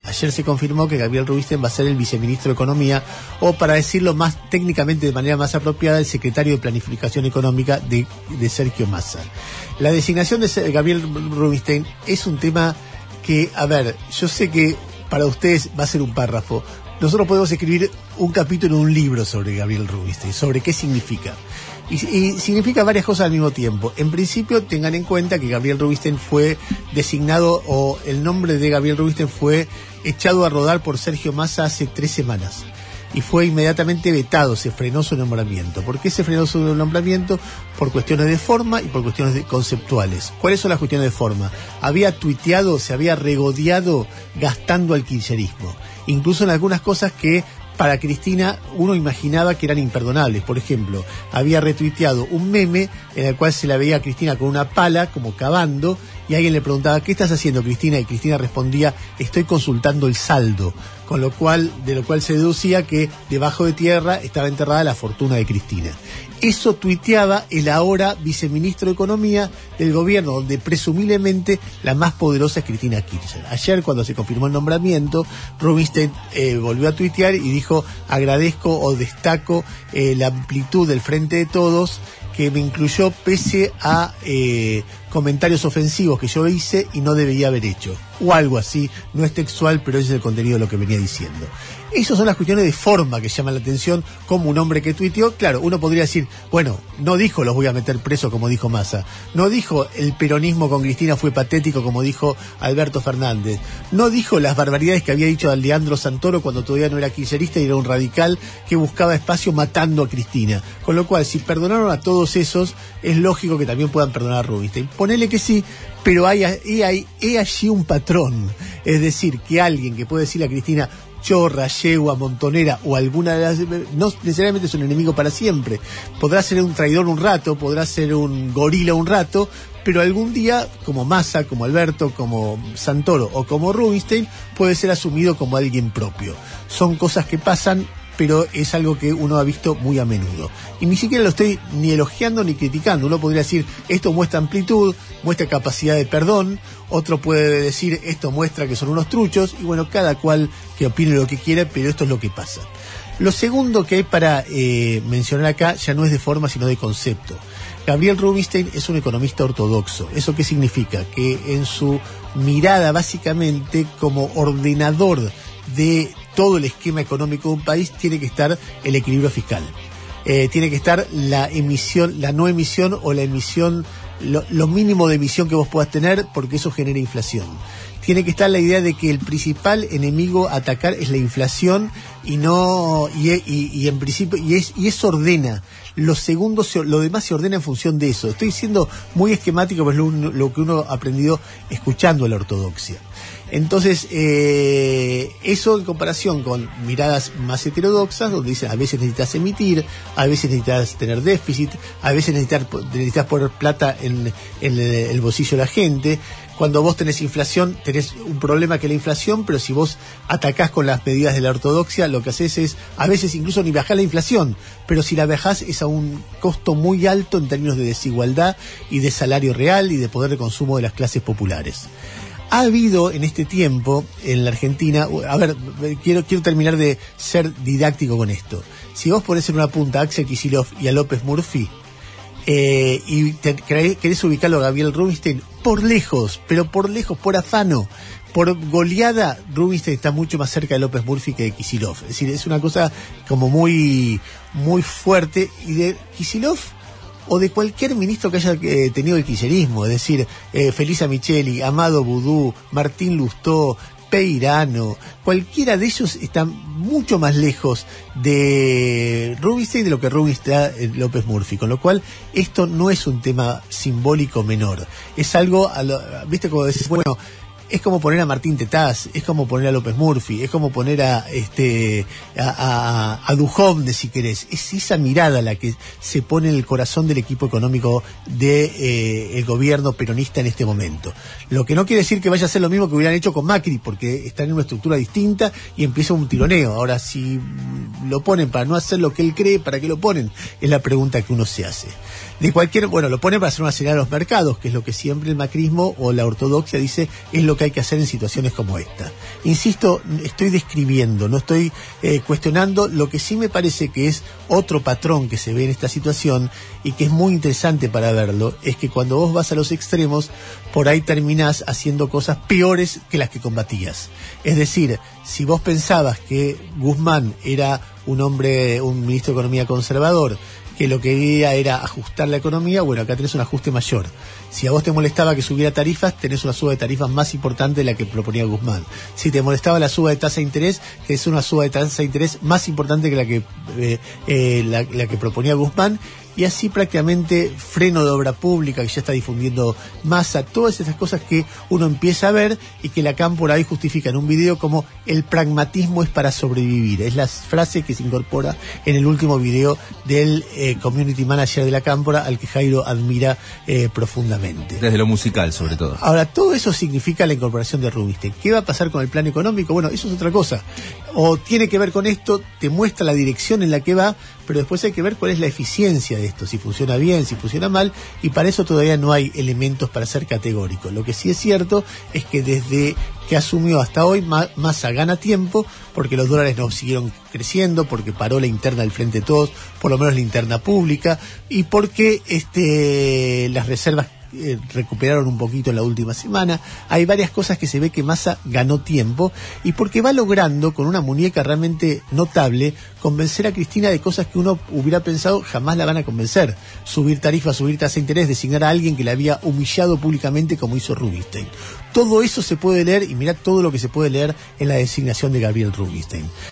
Ayer se confirmó que Gabriel Rubinstein va a ser el viceministro de Economía, o para decirlo más técnicamente, de manera más apropiada, el secretario de Planificación Económica de Sergio Massa. La designación de Gabriel Rubinstein es un tema que, a ver, yo sé que para ustedes va a ser un párrafo. Nosotros podemos escribir un capítulo en un libro sobre Gabriel Rubinstein, sobre qué significa. Y significa varias cosas al mismo tiempo. En principio, tengan en cuenta que Gabriel Rubinstein fue designado, o el nombre de Gabriel Rubinstein fue echado a rodar por Sergio Massa hace 3 semanas. Y fue inmediatamente vetado, se frenó su nombramiento. ¿Por qué se frenó su nombramiento? Por cuestiones de forma y por cuestiones conceptuales. ¿Cuáles son las cuestiones de forma? Había tuiteado, se había regodeado gastando al kirchnerismo. Incluso en algunas cosas que para Cristina uno imaginaba que eran imperdonables. Por ejemplo, había retuiteado un meme en el cual se la veía a Cristina con una pala, como cavando, y alguien le preguntaba, ¿qué estás haciendo, Cristina? Y Cristina respondía, estoy consultando el saldo. De lo cual se deducía que debajo de tierra estaba enterrada la fortuna de Cristina. Eso tuiteaba el ahora viceministro de Economía del gobierno, donde presumiblemente la más poderosa es Cristina Kirchner. Ayer, cuando se confirmó el nombramiento, Rubinstein volvió a tuitear y dijo, agradezco o destaco la amplitud del Frente de Todos, que me incluyó pese a comentarios ofensivos que yo hice y no debería haber hecho. O algo así, no es textual, pero ese es el contenido de lo que venía diciendo. Esas son las cuestiones de forma que llaman la atención, como un hombre que tuiteó. Claro, uno podría decir, bueno, no dijo los voy a meter preso como dijo Massa, no dijo el peronismo con Cristina fue patético como dijo Alberto Fernández, no dijo las barbaridades que había dicho Leandro Santoro cuando todavía no era kirchnerista y era un radical que buscaba espacio matando a Cristina. Con lo cual, si perdonaron a todos esos, es lógico que también puedan perdonar a Rubinstein. Ponele que sí, pero hay allí un patrón. Es decir, que alguien que puede decirle a Cristina chorra, yegua, montonera o alguna de las... no necesariamente es un enemigo para siempre. Podrá ser un traidor un rato, podrá ser un gorila un rato, pero algún día, como Massa, como Alberto, como Santoro o como Rubinstein, puede ser asumido como alguien propio. Son cosas que pasan, pero es algo que uno ha visto muy a menudo. Y ni siquiera lo estoy ni elogiando ni criticando. Uno podría decir, esto muestra amplitud, muestra capacidad de perdón. Otro puede decir, esto muestra que son unos truchos. Y bueno, cada cual que opine lo que quiera, pero esto es lo que pasa. Lo segundo que hay para mencionar acá ya no es de forma, sino de concepto. Gabriel Rubinstein es un economista ortodoxo. ¿Eso qué significa? Que en su mirada, básicamente, como ordenador de todo el esquema económico de un país, tiene que estar el equilibrio fiscal. Tiene que estar la no emisión o la emisión, lo mínimo de emisión que vos puedas tener, porque eso genera inflación. Tiene que estar la idea de que el principal enemigo a atacar es la inflación y en principio eso ordena. Lo demás se ordena en función de eso. Estoy siendo muy esquemático, pero es lo que uno ha aprendido escuchando a la ortodoxia. Entonces, eso en comparación con miradas más heterodoxas, donde dicen a veces necesitas emitir, a veces necesitas tener déficit, a veces necesitas poner plata en el bolsillo de la gente. Cuando vos tenés inflación, tenés un problema que es la inflación, pero si vos atacás con las medidas de la ortodoxia, lo que haces es, a veces incluso ni bajás la inflación, pero si la bajás es a un costo muy alto en términos de desigualdad y de salario real y de poder de consumo de las clases populares. Ha habido en este tiempo en la Argentina, a ver, quiero terminar de ser didáctico con esto. Si vos ponés en una punta a Axel Kicillof y a López Murphy, y querés ubicarlo a Gabriel Rubinstein, por lejos, por afano, por goleada, Rubinstein está mucho más cerca de López Murphy que de Kicillof. Es decir, es una cosa como muy, muy fuerte. Y de Kicillof o de cualquier ministro que haya tenido el kirchnerismo, es decir, Felisa Micheli, Amado Boudou, Martín Lustó, Peirano, cualquiera de ellos está mucho más lejos de Rubinstein de lo que Rubinstein está López Murphy, con lo cual esto no es un tema simbólico menor, es algo, viste, como decís, bueno, es como poner a Martín Tetaz, es como poner a López Murphy, es como poner a Duhovne, si querés. Es esa mirada la que se pone en el corazón del equipo económico de el gobierno peronista en este momento. Lo que no quiere decir que vaya a ser lo mismo que hubieran hecho con Macri, porque están en una estructura distinta y empieza un tironeo. Ahora, si lo ponen para no hacer lo que él cree, ¿para qué lo ponen? Es la pregunta que uno se hace. Lo ponen para hacer una señal a los mercados, que es lo que siempre el macrismo o la ortodoxia dice es lo que que hay que hacer en situaciones como esta. Insisto, estoy describiendo, no estoy cuestionando. Lo que sí me parece que es otro patrón que se ve en esta situación y que es muy interesante para verlo, es que cuando vos vas a los extremos, por ahí terminás haciendo cosas peores que las que combatías. Es decir, si vos pensabas que Guzmán era un ministro de Economía conservador, que lo que quería era ajustar la economía, bueno, acá tenés un ajuste mayor. Si a vos te molestaba que subiera tarifas, tenés una suba de tarifas más importante de la que proponía Guzmán. Si te molestaba la suba de tasa de interés, tenés una suba de tasa de interés más importante que la que proponía Guzmán. Y así prácticamente freno de obra pública que ya está difundiendo Massa, todas esas cosas que uno empieza a ver y que la Cámpora ahí justifica en un video como el pragmatismo es para sobrevivir. Es la frase que se incorpora en el último video del community manager de la Cámpora, al que Jairo admira profundamente. Desde lo musical, sobre todo. Ahora, todo eso significa la incorporación de Rubinstein. ¿Qué va a pasar con el plan económico? Bueno, eso es otra cosa. O tiene que ver con esto, te muestra la dirección en la que va, pero después hay que ver cuál es la eficiencia de esto, si funciona bien, si funciona mal, y para eso todavía no hay elementos para ser categórico. Lo que sí es cierto es que desde que asumió hasta hoy, Massa gana tiempo, porque los dólares no siguieron creciendo, porque paró la interna del Frente de Todos, por lo menos la interna pública, y porque las reservas recuperaron un poquito en la última semana. Hay varias cosas que se ve que Massa ganó tiempo, y porque va logrando, con una muñeca realmente notable, convencer a Cristina de cosas que uno hubiera pensado jamás la van a convencer. Subir tarifas, subir tasa de interés, designar a alguien que la había humillado públicamente como hizo Rubinstein. Todo eso se puede leer, y mirá todo lo que se puede leer en la designación de Gabriel Rubinstein.